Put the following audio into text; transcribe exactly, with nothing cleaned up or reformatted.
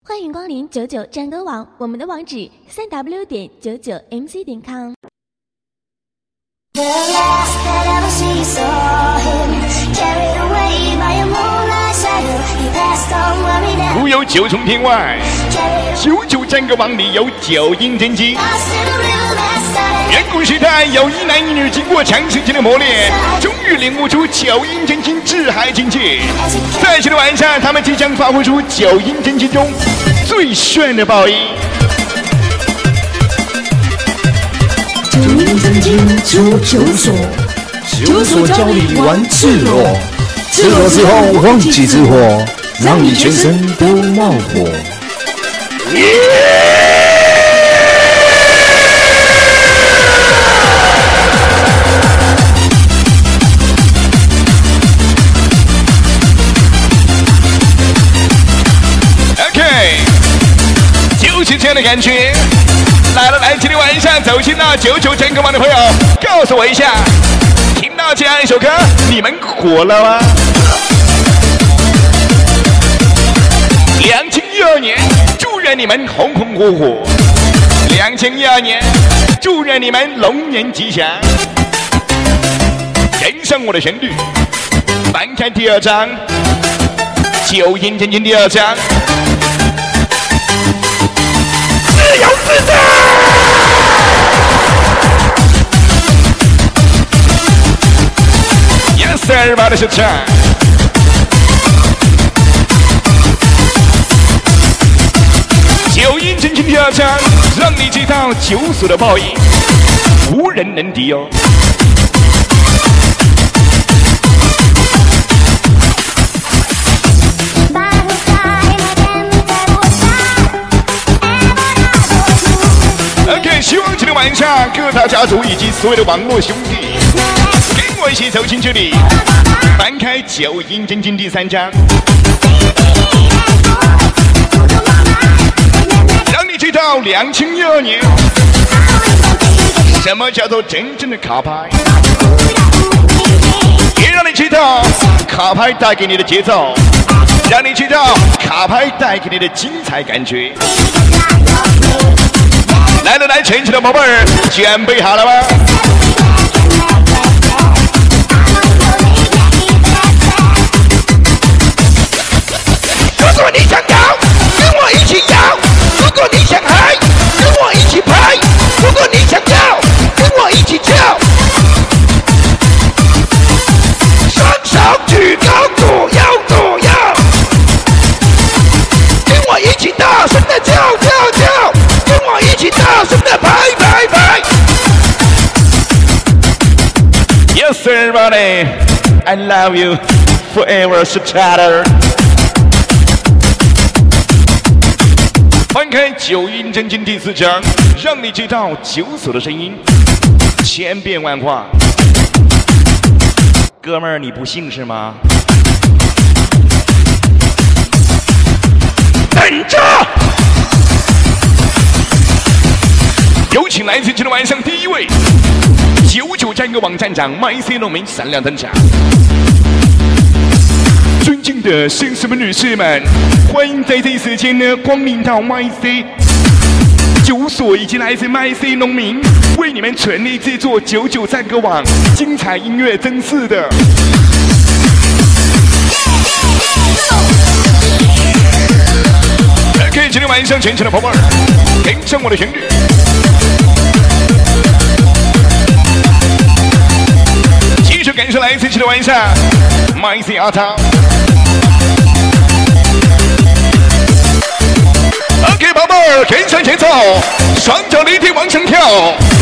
欢迎光临九九战歌网，我们的网址三 w 点九九 m c 点 com。 古有九重天外，九九战歌网里有九阴真经。远古时代有一男一女经过长时间的磨练，终于领悟出九阴真经至海境界。在这个晚上，他们即将发挥出九阴真经中最炫的爆音。 九阴真经出九所，九所教你玩赤裸，赤裸之后忘记之火，让你全身都冒火。 OK， 就是这样的感觉。来了来，今天晚上走进到九九战歌网的朋友，告诉我一下，听到这样一首歌，你们火了吗？两千一二年，祝愿你们红红火火。两千一二年，祝愿你们龙年吉祥。跟上我的旋律，翻开第二章，九阴真经第二章。自由自在。Yes, everybody should try. 九阴真经第二章，让你知道九所的报应，无人能敌哦。OK， 希望今天晚上各大家族以及所有的网络兄弟，跟我一起走进这里，翻开九阴真经第三章，让你知道两千一二年什么叫做真正的卡牌，也让你知道卡牌带给你的节奏，让你知道卡牌带给你的精彩感觉。来了来，全球的宝贝儿，准备好了吗？如果你想摇，跟我一起摇；如果你想嗨，跟我一起拍；如果你想跳，跟我一起跳。双手举高，左右左右，跟我一起大声的跳跳跳。跟我一起大声的拍拍拍 ！Yes, everybody, I love you forever, Shatter。翻开九阴真经第四章，让你知道九所的声音，千变万化。哥们儿，你不信是吗？等着！有请来自今天晚上第一位九九战歌网站长麦 C 农民闪亮登场。尊敬的先生们、女士们，欢迎在这一时间呢光临到麦 C 九所以及来自麦 C 农民为你们全力制作九九战歌网精彩音乐真是的。OK， 今天晚上全球的朋友们，跟上我的旋律。继续感受来自今天晚上 My C 阿涛。OK， 宝贝儿，跟上节奏，双脚离地往上跳。